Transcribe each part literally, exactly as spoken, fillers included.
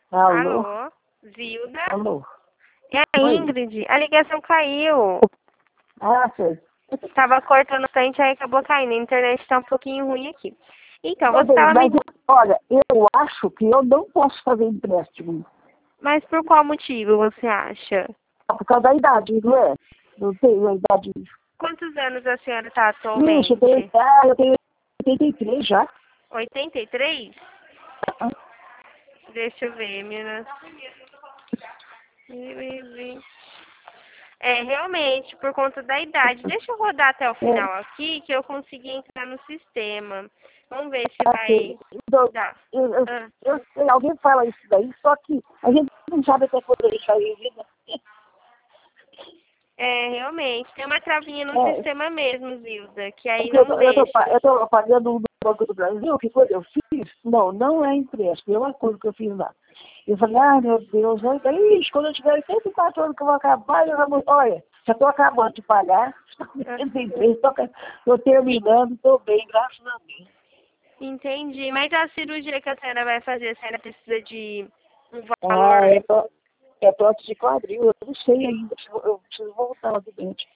Alô? Alô? Zilda? Alô? É a Oi. Ingrid. A ligação caiu. Ah, sei. Tava cortando bastante, aí acabou caindo. A internet tá um pouquinho ruim aqui. Então, Tá você bem, tava mas me... olha, eu acho que eu não posso fazer empréstimo. Mas por qual motivo você acha? Por causa da idade, não é? Eu tenho a idade. Quantos anos a senhora tá Ixi, eu atualmente? tenho, ah, eu tenho oitenta e três já. oitenta e três? Deixa eu ver, menina. É, realmente, por conta da idade. Deixa eu rodar até o É, final aqui, que eu consegui entrar no sistema. Vamos ver se vai assim, então, dar. eu, eu, Ah, eu sei, alguém fala isso daí, só que a gente não sabe até quando isso aí. é, realmente. Tem uma travinha no É, sistema mesmo, Zilda, que aí eu não tô, eu, tô, pa- deixa. eu tô pagando um do Banco do Brasil, que quando eu fiz, não, não é empréstimo, é uma coisa que eu fiz lá. Eu falei, ah, meu Deus, olha, ixi, quando eu tiver oitenta e quatro anos que eu vou acabar, eu vou, olha, já estou acabando de pagar, Ah, estou terminando, estou bem, graças a Deus. entendi. Mas a cirurgia que a senhora vai fazer, a senhora precisa de um Ah, valor. é, pró- é prótese de quadril, eu não sei ainda, eu preciso voltar lá do dente.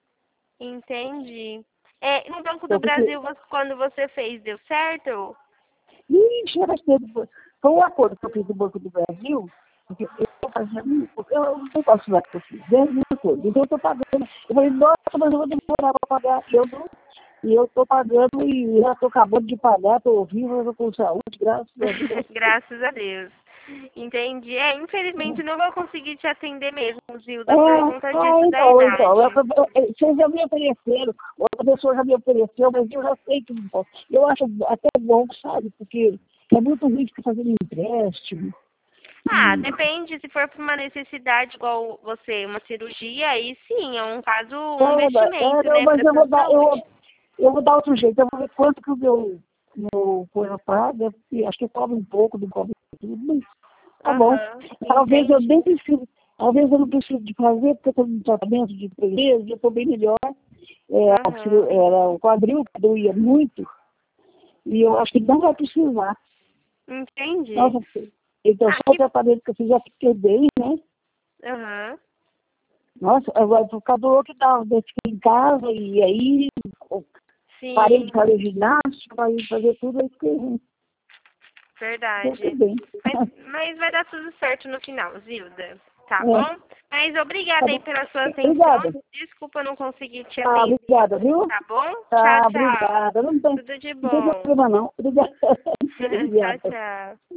Entendi. É, no Banco do Eu fiquei, Brasil, você- quando você fez, deu certo? ixi, era cedo. Foi um acordo que eu fiz do Banco do Brasil, porque eu estou fazendo, eu não posso dar que eu fiz, é uma coisa. Então eu estou pagando. Eu falei, nossa, mas eu vou demorar para pagar. E eu não, e eu estou pagando e já estou acabando de pagar, estou vivo, estou com saúde, graças a Deus. Graças a Deus. Entendi. É, infelizmente não vou conseguir te atender mesmo, É, Zilda, por conta ah, disso da então, então, eu, idade. eu, eu- vocês já me ofereceram, outra pessoa já me ofereceu, mas eu já sei que não posso. Eu acho até bom, sabe, porque é muito ruim ficar fazendo empréstimo. Ah, E, depende, se for por uma necessidade igual você, uma cirurgia, aí sim, é um caso, um é, mas- é, investimento, não, né, mas para eu sua vou dar, eu, saúde. eu vou dar outro jeito, eu vou ver quanto que o meu, meu coisa paga, e acho que cobre um pouco, não cobre tudo, mas tá bom. Aham, Talvez eu nem entendi. precise, talvez eu não precise de fazer, porque eu estou no tratamento de três meses, eu estou bem melhor. É, a ciru- Aham, era o quadril que doía muito, e eu acho que não vai precisar. entendi. Nossa, então Ah, só o que... tratamento que eu fiz já fiquei bem, né? Aham, Nossa, agora por causa do lockdown, eu fiquei em casa e aí parei de sim, fazer ginástica, parei de fazer tudo, aí fiquei ruim. Eu fiquei verdade. bem. Mas, mas vai dar tudo certo no final, Zilda. Tá É, bom? Mas tá obrigada aí bom. pela sua atenção. Obrigada. Desculpa não conseguir te Tá, atender. obrigada, viu? Tá bom? Tchau, Tá, tchau. obrigada. Não tem, Tudo de não tem bom. problema não. Obrigada. Tchau, Obrigada. tchau.